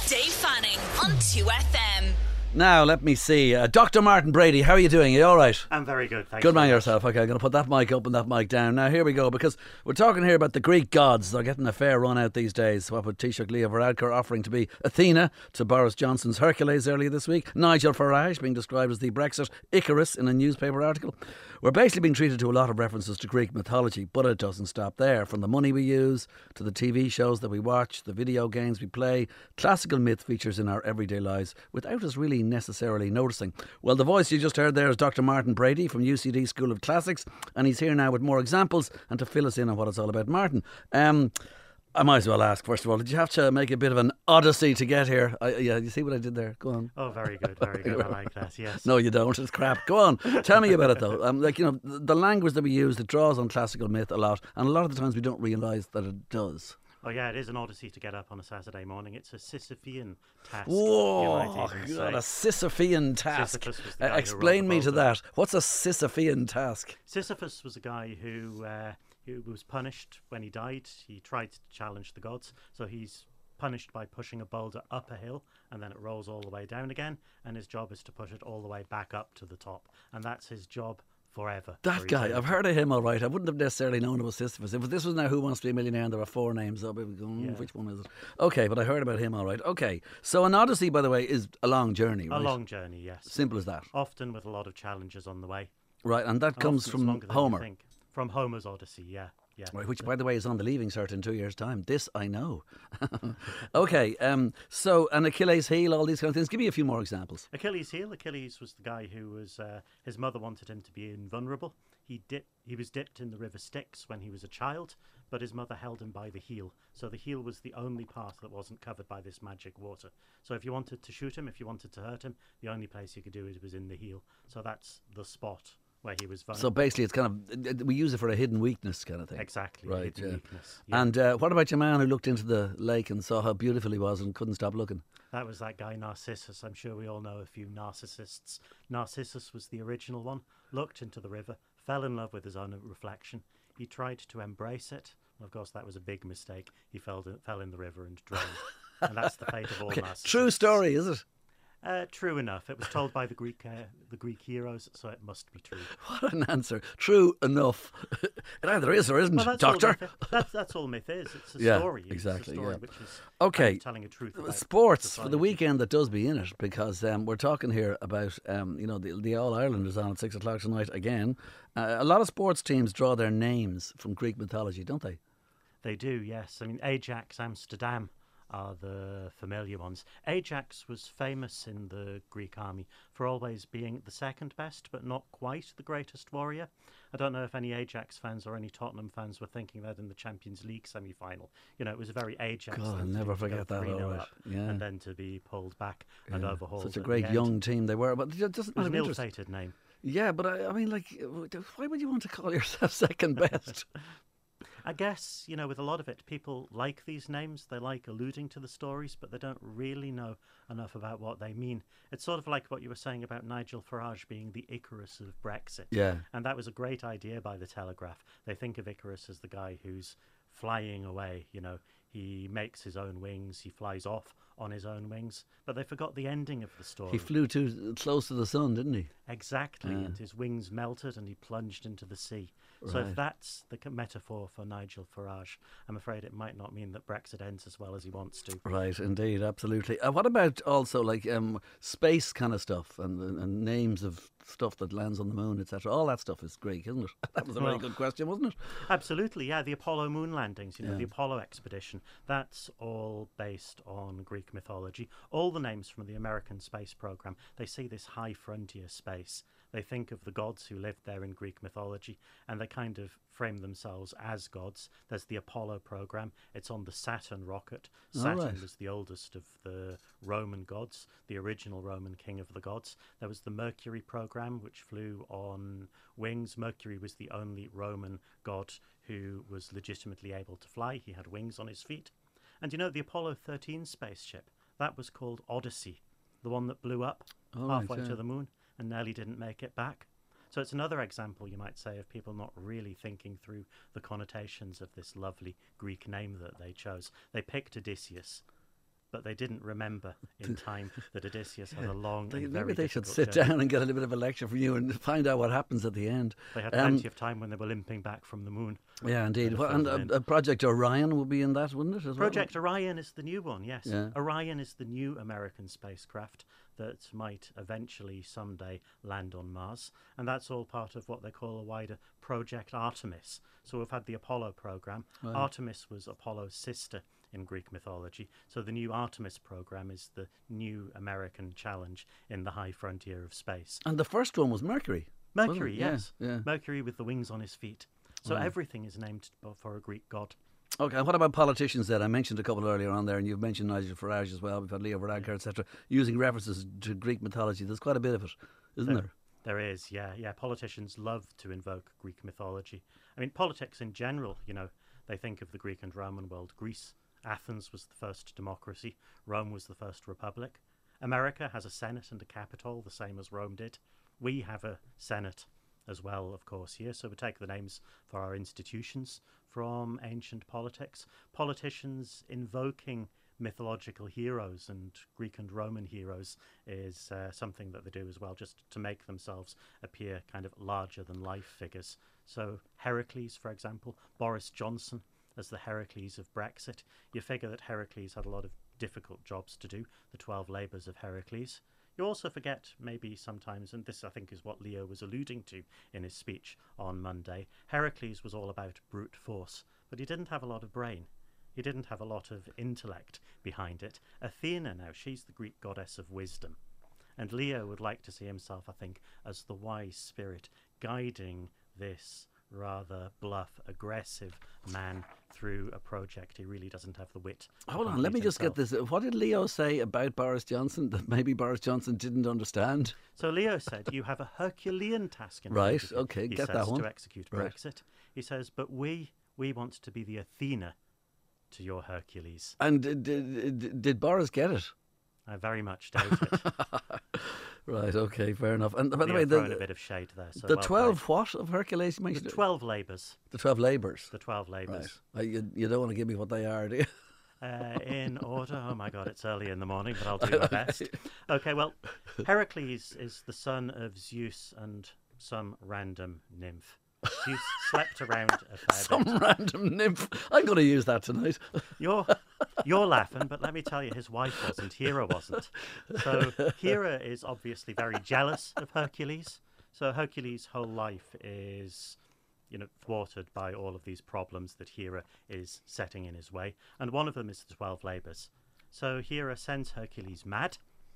Dave Fanning on 2FM. Now, let me see. Dr. Martin Brady, how are you doing? Are you all right? I'm very good, thanks. Good man yourself. Okay, I'm going to put that mic up and that mic down. Now, here we go, because we're talking here about the Greek gods. They're getting a fair run out these days. What with Taoiseach Leo Varadkar offering to be Athena to Boris Johnson's Hercules earlier this week. Nigel Farage being described as the Brexit Icarus in a newspaper article. We're basically being treated to a lot of references to Greek mythology, but it doesn't stop there. From the money we use, to the TV shows that we watch, the video games we play, classical myth features in our everyday lives without us really necessarily noticing. Well, the voice you just heard there is Dr. Martin Brady from UCD School of Classics, and he's here now with more examples and to fill us in on what it's all about. Martin, I might as well ask, first of all, did you have to make a bit of an odyssey to get here? Yeah, you see what I did there? Go on. Oh, very good, very good. I like that, yes. No, you don't. It's crap. Go on. Tell me about it, though. The language that we use, it draws on classical myth a lot, and a lot of the times we don't realise that it does. Oh, yeah, it is an odyssey to get up on a Saturday morning. It's a Sisyphean task. Whoa, God, a Sisyphean task. Explain me to that. What's a Sisyphean task? Sisyphus was a guy who was punished when he died. He tried to challenge the gods, so he's punished by pushing a boulder up a hill, and then it rolls all the way down again, and his job is to push it all the way back up to the top, and that's his job forever. That guy, I've heard of him all right. I wouldn't have necessarily known it was Sisyphus. If this was now Who Wants to Be a Millionaire and there were four names, I'd be going, which one is it? Okay, but I heard about him all right. Okay, so an odyssey, by the way, is a long journey, right? A long journey, yes. Simple as that. Often with a lot of challenges on the way. Right, and that comes from Homer. From Homer's Odyssey, yeah. Right, which, by the way, is on the Leaving Cert in 2 years' time. This I know. Okay, so an Achilles heel, all these kind of things. Give me a few more examples. Achilles heel. Achilles was the guy who was his mother wanted him to be invulnerable. He was dipped in the river Styx when he was a child, but his mother held him by the heel. So the heel was the only part that wasn't covered by this magic water. So if you wanted to shoot him, if you wanted to hurt him, the only place you could do it was in the heel. So that's the spot where he was vulnerable. So basically it's kind of, we use it for a hidden weakness kind of thing. Exactly, right, hidden weakness. Yeah. And what about your man who looked into the lake and saw how beautiful he was and couldn't stop looking? That was that guy Narcissus. I'm sure we all know a few Narcissists. Narcissus was the original one, looked into the river, fell in love with his own reflection. He tried to embrace it. Well, of course, that was a big mistake. He fell in the river and drowned. And that's the fate of all Narcissists. True story, is it? True enough. It was told by the Greek heroes, so it must be true. What an answer. True enough. It either is or isn't, Doctor. That's all myth is. It's a story. Exactly. It's a story which is telling a truth about sports society. for the weekend that does be in it, because we're talking here about the All Ireland is on at 6 o'clock tonight again. A lot of sports teams draw their names from Greek mythology, don't they? They do, yes. I mean, Ajax Amsterdam are the familiar ones. Ajax was famous in the Greek army for always being the second best, but not quite the greatest warrior. I don't know if any Ajax fans or any Tottenham fans were thinking that in the Champions League semi-final. You know, it was a very Ajax. God, I'll never forget that. All right. And then to be pulled back and overhauled. Such a great young team they were, but it doesn't matter. It was an ill-fated name. Yeah, but I mean, like, why would you want to call yourself second best? I guess, with a lot of it, people like these names. They like alluding to the stories, but they don't really know enough about what they mean. It's sort of like what you were saying about Nigel Farage being the Icarus of Brexit. Yeah. And that was a great idea by the Telegraph. They think of Icarus as the guy who's flying away, He makes his own wings, he flies off on his own wings, but they forgot the ending of the story. He flew too close to the sun, didn't he? Exactly, and his wings melted and he plunged into the sea. Right. So if that's the metaphor for Nigel Farage, I'm afraid it might not mean that Brexit ends as well as he wants to. Right, indeed, absolutely. What about also like space kind of stuff and names of stuff that lands on the moon, etc.? All that stuff is Greek, isn't it? That was a very good question, wasn't it? Absolutely, yeah. The Apollo moon landings, the Apollo expedition, that's all based on Greek mythology. All the names from the American space program, they see this high frontier space. They think of the gods who lived there in Greek mythology, and they kind of frame themselves as gods. There's the Apollo program. It's on the Saturn rocket. Saturn was the oldest of the Roman gods, the original Roman king of the gods. There was the Mercury program, which flew on wings. Mercury was the only Roman god who was legitimately able to fly. He had wings on his feet. And the Apollo 13 spaceship, that was called Odyssey, the one that blew up halfway to the moon and nearly didn't make it back. So it's another example, you might say, of people not really thinking through the connotations of this lovely Greek name that they chose. They picked Odysseus, but they didn't remember in time that Odysseus had a long and very Maybe they should difficult sit journey. down and get a little bit of a lecture from you and find out what happens at the end. They had plenty of time when they were limping back from the moon. Yeah, indeed. Better And fill them in. Project Orion will be in that, wouldn't it? As Project Orion is the new one, yes. Yeah. Orion is the new American spacecraft that might eventually someday land on Mars, and that's all part of what they call a wider Project Artemis. So we've had the Apollo program. Right. Artemis was Apollo's sister in Greek mythology, so the new Artemis program is the new American challenge in the high frontier of space. And the first one was Mercury. wasn't Mercury, it? Yeah, yes. yeah. Mercury with the wings on his feet. So everything is named for a Greek god. Okay, and what about politicians then? I mentioned a couple earlier on there, and you've mentioned Nigel Farage as well. We've had Leo Varadkar, etc., using references to Greek mythology. There's quite a bit of it, isn't there? There is, yeah. Politicians love to invoke Greek mythology. I mean, politics in general, they think of the Greek and Roman world. Greece, Athens was the first democracy. Rome was the first republic. America has a Senate and a Capitol, the same as Rome did. We have a Senate as well, of course, here. So we take the names for our institutions from ancient politics. Politicians invoking mythological heroes and Greek and Roman heroes is something that they do as well, just to make themselves appear kind of larger than life figures. So Heracles, for example, Boris Johnson as the Heracles of Brexit. You figure that Heracles had a lot of difficult jobs to do, the 12 labours of Heracles. You also forget maybe sometimes, and this I think is what Leo was alluding to in his speech on Monday, Heracles was all about brute force, but he didn't have a lot of brain. He didn't have a lot of intellect behind it. Athena now, she's the Greek goddess of wisdom. And Leo would like to see himself, I think, as the wise spirit guiding this rather bluff, aggressive man through a project he really doesn't have the wit. Hold on, let me just get this. What did Leo say about Boris Johnson that maybe Boris Johnson didn't understand? So Leo said, you have a Herculean task in Right, front of you, okay, he get says, that one. to execute Right. Brexit. He says, but we want to be the Athena to your Hercules. And did Boris get it? I very much doubt it. Right, okay, fair enough. And by the Leo way, throwing a bit of shade there. So the well 12 what of Hercules you played. mentioned? The 12 labours. The 12 labours. The 12 labours. Right. You don't want to give me what they are, do you? In order. Oh my God, it's early in the morning, but I'll do my best. Okay, well, Heracles is the son of Zeus and some random nymph. Zeus slept around a fair Some bit. random nymph. I'm going to use that tonight. You're laughing, but let me tell you, his wife wasn't. Hera wasn't. So Hera is obviously very jealous of Hercules. So Hercules' whole life is, thwarted by all of these problems that Hera is setting in his way. And one of them is the 12 labours. So Hera sends Hercules mad.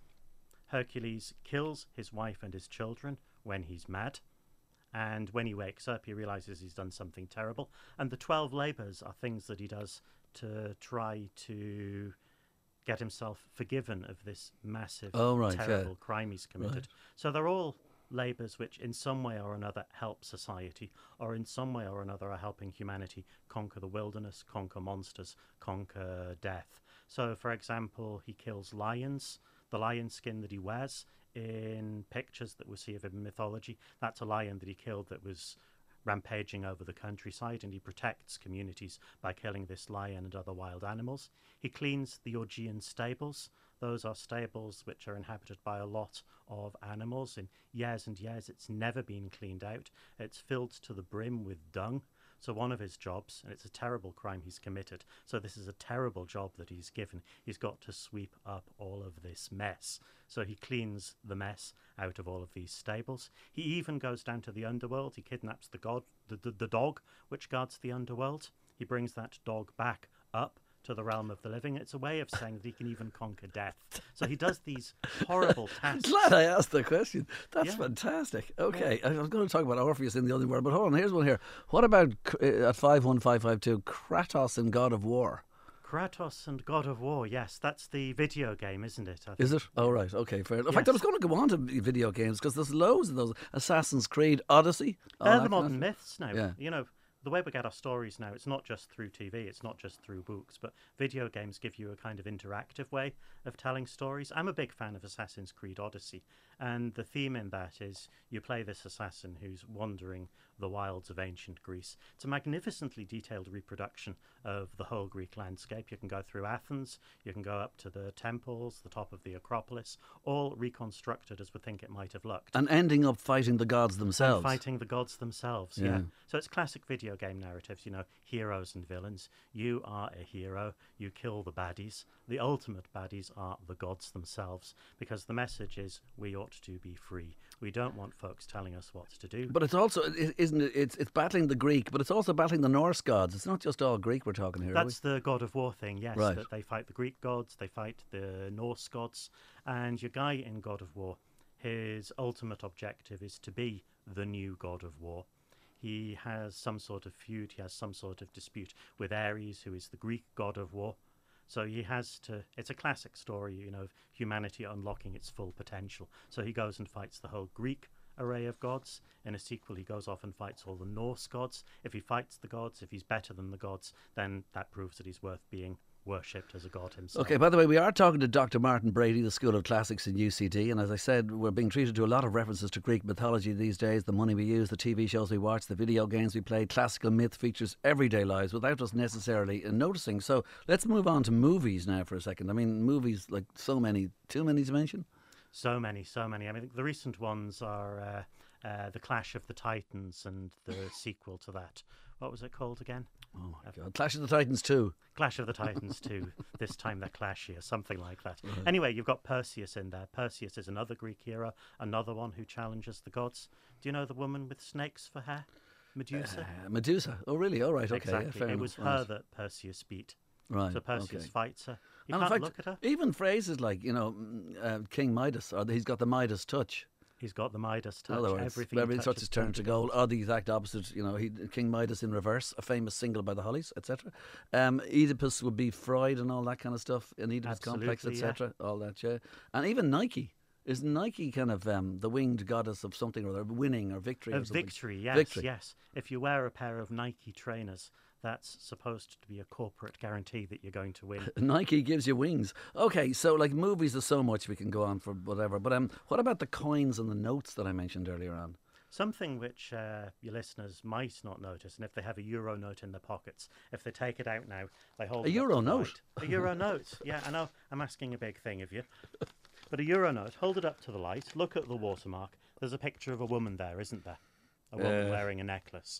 Hercules kills his wife and his children when he's mad. And when he wakes up, he realizes he's done something terrible. And the 12 labours are things that he does to try to get himself forgiven of this massive, terrible crime he's committed. Right. So they're all labours which in some way or another help society, or in some way or another are helping humanity conquer the wilderness, conquer monsters, conquer death. So, for example, he kills lions. The lion skin that he wears in pictures that we see of him in mythology, that's a lion that he killed that was rampaging over the countryside, and he protects communities by killing this lion and other wild animals. He cleans the Augean stables. Those are stables which are inhabited by a lot of animals. In years and years, it's never been cleaned out. It's filled to the brim with dung. So one of his jobs, and it's a terrible crime he's committed, so this is a terrible job that he's given, he's got to sweep up all of this mess. So he cleans the mess out of all of these stables. He even goes down to the underworld. He kidnaps the dog which guards the underworld. He brings that dog back up to the realm of the living. It's a way of saying that he can even conquer death. So he does these horrible tasks. Glad I asked the question. That's Yeah. fantastic. Okay, I was going to talk about Orpheus in the Underworld, but hold on, here's one here. What about at 51552, Kratos and God of War? Kratos and God of War, yes, that's the video game, isn't it? I think. Is it? Oh, right. Okay, fair enough. In fact, Yes. I was going to go on to video games because there's loads of those. Assassin's Creed, Odyssey. all They're that the kind of modern myths now. Yeah. The way we get our stories now, it's not just through TV, it's not just through books, but video games give you a kind of interactive way of telling stories. I'm a big fan of Assassin's Creed Odyssey, and the theme in that is you play this assassin who's wandering the wilds of ancient Greece. It's a magnificently detailed reproduction of the whole Greek landscape. You can go through Athens, you can go up to the temples, the top of the Acropolis, all reconstructed as we think it might have looked. And ending up fighting the gods themselves. Fighting the gods themselves, yeah. So it's classic video game narratives, heroes and villains. You are a hero, you kill the baddies. The ultimate baddies are the gods themselves, because the message is we ought to be free. We don't want folks telling us what to do. But it's also, isn't it? It's battling the Greek, but it's also battling the Norse gods. It's not just all Greek we're talking here. That's the God of War thing, yes. Right. That they fight the Greek gods, they fight the Norse gods, and your guy in God of War, his ultimate objective is to be the new God of War. He has some sort of feud, he has some sort of dispute with Ares, who is the Greek God of War. So he has to, it's a classic story, of humanity unlocking its full potential. So he goes and fights the whole Greek array of gods. In a sequel, he goes off and fights all the Norse gods. If he fights the gods, if he's better than the gods, then that proves that he's worth being worshipped as a god himself. Okay, by the way, we are talking to Dr. Martin Brady, the School of Classics in UCD, and as I said, we're being treated to a lot of references to Greek mythology these days. The money we use, the TV shows we watch, the video games we play, classical myth features everyday lives without us necessarily noticing. So let's move on to movies now for a second. I mean, movies, like so many, too many to mention? So many. I mean, the recent ones are The Clash of the Titans and the sequel to that. What was it called again? Oh my God. Clash of the Titans 2. Clash of the Titans 2. This time they're clashier, something like that. Right. Anyway, you've got Perseus in there. Perseus is another Greek hero, another one who challenges the gods. Do you know the woman with snakes for hair? Medusa? Medusa. Oh, really? All right. Okay. Exactly. Yeah, it was her that Perseus beat. Right. So Perseus fights her. You and can't in fact, look at her. Even phrases like, King Midas, or he's got the Midas touch. He's got the Midas touch. Other words, everything touches turn to gold. Or the exact opposite. King Midas in reverse, a famous single by the Hollies, etc. Oedipus would be Freud and all that kind of stuff. An Oedipus complex, etc. Yeah. All that, yeah. And even Nike. Isn't Nike kind of the winged goddess of something or other, winning or victory? Or something? Victory, yes, victory. Yes. If you wear a pair of Nike trainers, that's supposed to be a corporate guarantee that you're going to win. Nike gives you wings. Okay, so like movies, there's so much we can go on for whatever. But what about the coins and the notes that I mentioned earlier on? Something which your listeners might not notice, and if they have a euro note in their pockets, if they take it out now, they hold a euro note. A euro note. Yeah, I know. I'm asking a big thing of you. But a euro note, hold it up to the light, look at the watermark. There's a picture of a woman there, isn't there? A woman wearing a necklace.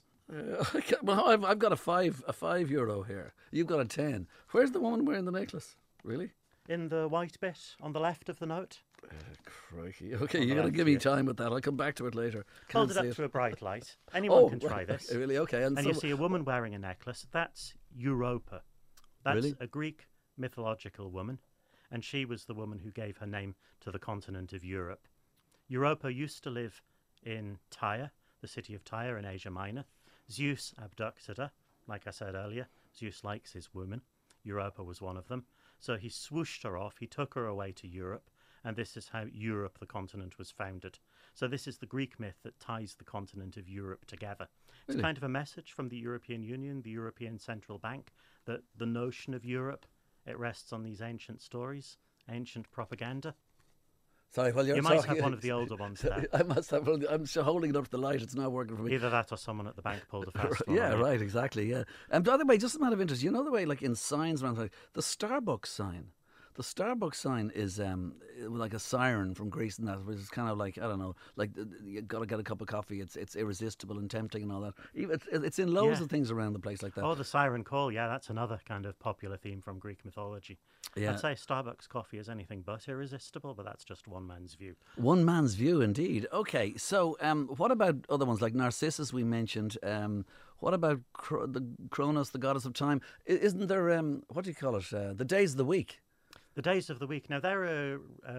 Well, I've got a €5 here. You've got a 10. Where's the woman wearing the necklace? Really? In the white bit on the left of the note. Crikey. Okay, you're going to give me time with that. I'll come back to it later. Hold it up to a bright light. Anyone can try this. Really? Okay. And you see a woman wearing a necklace. That's Europa. That's really? A Greek mythological woman. And she was the woman who gave her name to the continent of Europe. Europa used to live in Tyre, the city of Tyre in Asia Minor. Zeus abducted her, like I said earlier. Zeus likes his women. Europa was one of them. So he swooshed her off, he took her away to Europe, and this is how Europe, the continent, was founded. So this is the Greek myth that ties the continent of Europe together. It's kind of a message from the European Union, the European Central Bank, that the notion of Europe, it rests on these ancient stories, ancient propaganda. Sorry, well, you might have one of the older ones there. I must have. I'm holding it up to the light. It's not working for me. Either that or someone at the bank pulled a fast one. Yeah, right, exactly, yeah. And by the way, just a matter of interest, you know the way, like in signs around, like the Starbucks sign. The Starbucks sign is like a siren from Greece and that, which is kind of like, I don't know, like you got to get a cup of coffee. It's irresistible and tempting and all that. It's in loads of things around the place like that. Oh, the siren call, yeah, that's another kind of popular theme from Greek mythology. Yeah. I'd say Starbucks coffee is anything but irresistible, but that's just one man's view. One man's view, indeed. Okay, so what about other ones like Narcissus we mentioned? What about the Kronos, the goddess of time? Isn't there, what do you call it, the days of the week? The days of the week. Now, they're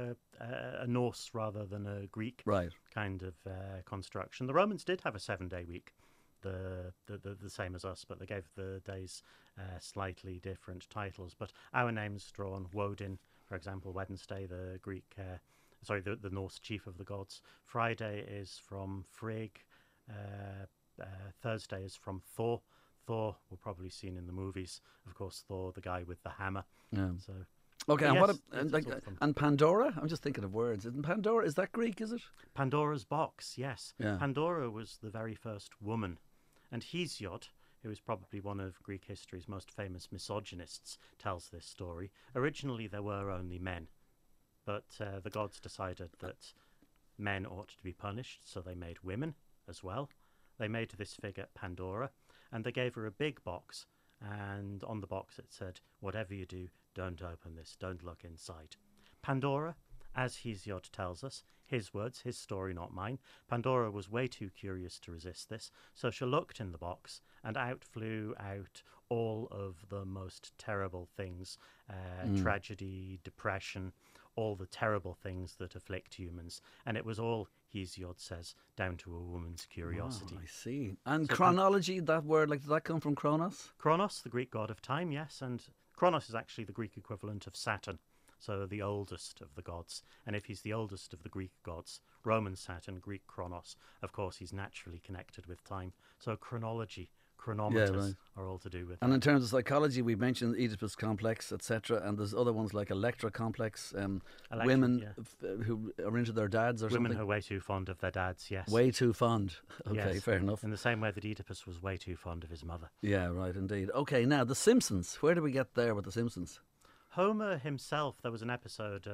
a Norse rather than a Greek kind of construction. The Romans did have a 7-day week, the same as us, but they gave the days slightly different titles. But our names draw on Woden, for example, Wednesday, the Greek, the Norse chief of the gods. Friday is from Frigg. Thursday is from Thor. Thor, we're probably seen in the movies. Of course, Thor, the guy with the hammer. Yeah. So... Okay, and Yes, what it's like all of them. and Pandora? I'm just thinking of words. Isn't Pandora? Is that Greek? Is it? Pandora's box, yes. Yeah. Pandora was the very first woman. And Hesiod, who is probably one of Greek history's most famous misogynists, tells this story. Originally, there were only men, but the gods decided that men ought to be punished, so they made women as well. They made this figure Pandora, and they gave her a big box, and on the box it said, "Whatever you do, don't open this, don't look inside." Pandora, as Hesiod tells us, his words, his story, not mine, Pandora was way too curious to resist this, so she looked in the box, and out flew out all of the most terrible things, tragedy, depression, all the terrible things that afflict humans. And it was all, Hesiod says, down to a woman's curiosity. Oh, I see. And chronology, that word, like, did that come from Kronos? Kronos, the Greek god of time, yes, and Kronos is actually the Greek equivalent of Saturn, so the oldest of the gods. And if he's the oldest of the Greek gods, Roman Saturn, Greek Kronos, of course he's naturally connected with time. So chronology, chronometers are all to do with And that. in terms of psychology, we mentioned Oedipus complex, etc. And there's other ones like Electra complex. Women who are into their dads or Women something. who are way too fond of their dads, yes. Way too fond. Okay, Yes. fair enough. In the same way that Oedipus was way too fond of his mother. Yeah, right, indeed. Okay, now The Simpsons. Where do we get there with The Simpsons? Homer himself, there was an episode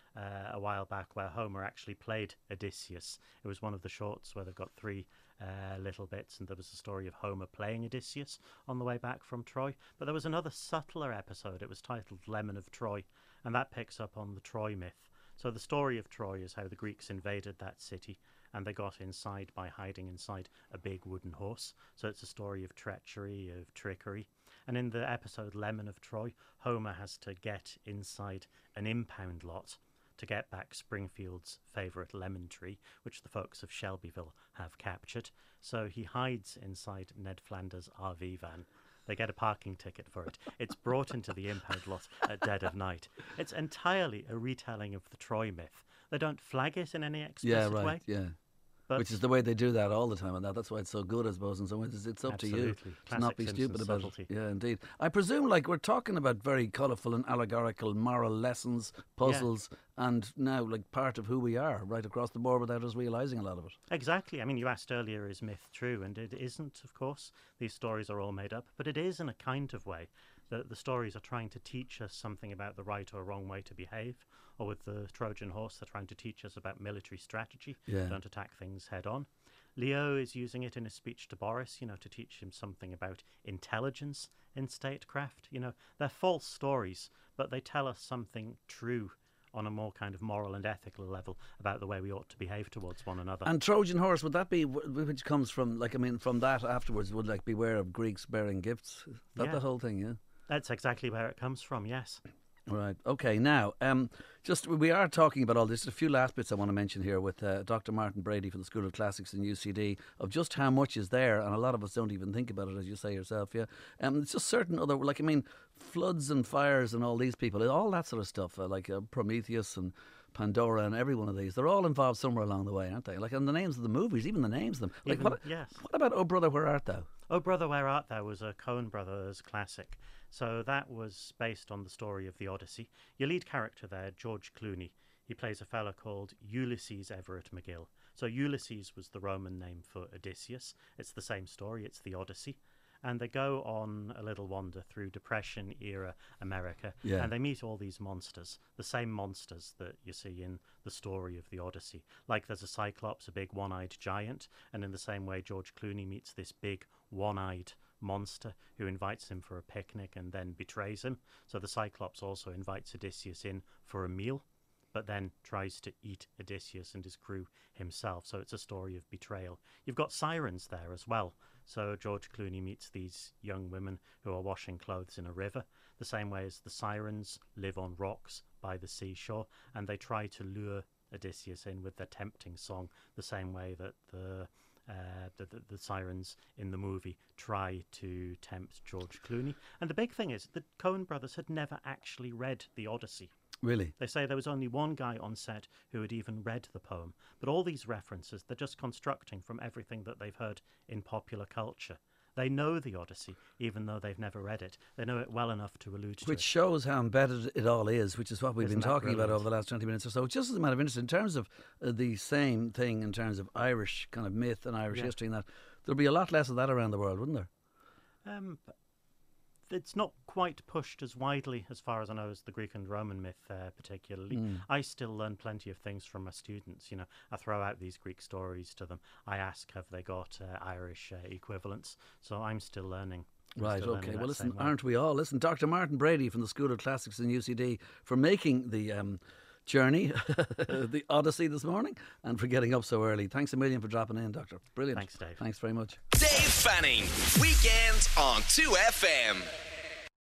a while back where Homer actually played Odysseus. It was one of the shorts where they've got three little bits, and there was a story of Homer playing Odysseus on the way back from Troy. But there was another subtler episode. It was titled Lemon of Troy, and that picks up on the Troy myth. So the story of Troy is how the Greeks invaded that city, and they got inside by hiding inside a big wooden horse. So it's a story of treachery, of trickery. And in the episode Lemon of Troy, Homer has to get inside an impound lot to get back Springfield's favourite lemon tree, which the folks of Shelbyville have captured. So he hides inside Ned Flanders' RV van. They get a parking ticket for it. It's brought into the impound lot at dead of night. It's entirely a retelling of the Troy myth. They don't flag it in any explicit way. Yeah. But Which is the way they do that all the time, and that's why it's so good, I suppose. In some ways, it's up to you Absolutely. to not Classic be Simpsons stupid about subtlety. it. Yeah, indeed. I presume, like, we're talking about very colourful and allegorical moral lessons, puzzles, and now, like, part of who we are right across the board without us realising a lot of it. Exactly. I mean, you asked earlier, is myth true? And it isn't, of course. These stories are all made up, but it is in a kind of way. The stories are trying to teach us something about the right or wrong way to behave. Or with the Trojan horse, they're trying to teach us about military strategy. Yeah. Don't attack things head on. Leo is using it in his speech to Boris, to teach him something about intelligence in statecraft. They're false stories, but they tell us something true on a more kind of moral and ethical level about the way we ought to behave towards one another. And Trojan horse, would that be which comes from, like, I mean, from that afterwards, would, like, beware of Greeks bearing gifts? Is that Yeah. the whole thing, yeah? That's exactly where it comes from, yes. Right. Okay. Now, we are talking about all this. There's a few last bits I want to mention here with Dr. Martin Brady from the School of Classics in UCD of just how much is there, and a lot of us don't even think about it, as you say yourself. Yeah. It's just certain other, like, I mean, floods and fires and all these people, all that sort of stuff, like Prometheus and Pandora and every one of these, they're all involved somewhere along the way, aren't they? Like, and the names of the movies, even the names of them. Like, Yes. what about Oh Brother, Where Art Thou? Oh Brother, Where Art Thou was a Coen Brothers classic. So that was based on the story of the Odyssey. Your lead character there, George Clooney, he plays a fella called Ulysses Everett McGill. So Ulysses was the Roman name for Odysseus. It's the same story, it's the Odyssey. And they go on a little wander through Depression-era America, Yeah. and they meet all these monsters, the same monsters that you see in the story of the Odyssey. Like there's a Cyclops, a big one-eyed giant, and in the same way George Clooney meets this big one-eyed monster who invites him for a picnic and then betrays him. So the Cyclops also invites Odysseus in for a meal, but then tries to eat Odysseus and his crew himself. So it's a story of betrayal. You've got sirens there as well. So George Clooney meets these young women who are washing clothes in a river, the same way as the sirens live on rocks by the seashore, and they try to lure Odysseus in with their tempting song, the same way that the sirens in the movie try to tempt George Clooney. And the big thing is the Coen brothers had never actually read the Odyssey. Really? They say there was only one guy on set who had even read the poem. But all these references, they're just constructing from everything that they've heard in popular culture. They know the Odyssey, even though they've never read it. They know it well enough to allude to it. Which shows how embedded it all is, which is what we've been talking about over the last 20 minutes or so. Just as a matter of interest, in terms of the same thing in terms of Irish kind of myth and Irish history and that, there'll be a lot less of that around the world, wouldn't there? It's not quite pushed as widely, as far as I know, as the Greek and Roman myth particularly. I still learn plenty of things from my students. I throw out these Greek stories to them. I ask, have they got Irish equivalents? So I'm still learning. Right, okay. Well, listen, aren't we all? Listen, Dr. Martin Brady from the School of Classics in UCD for making the journey, the Odyssey this morning, and for getting up so early. Thanks a million for dropping in, Doctor. Brilliant. Thanks, Dave. Thanks very much. Dave Fanning, weekends on 2FM.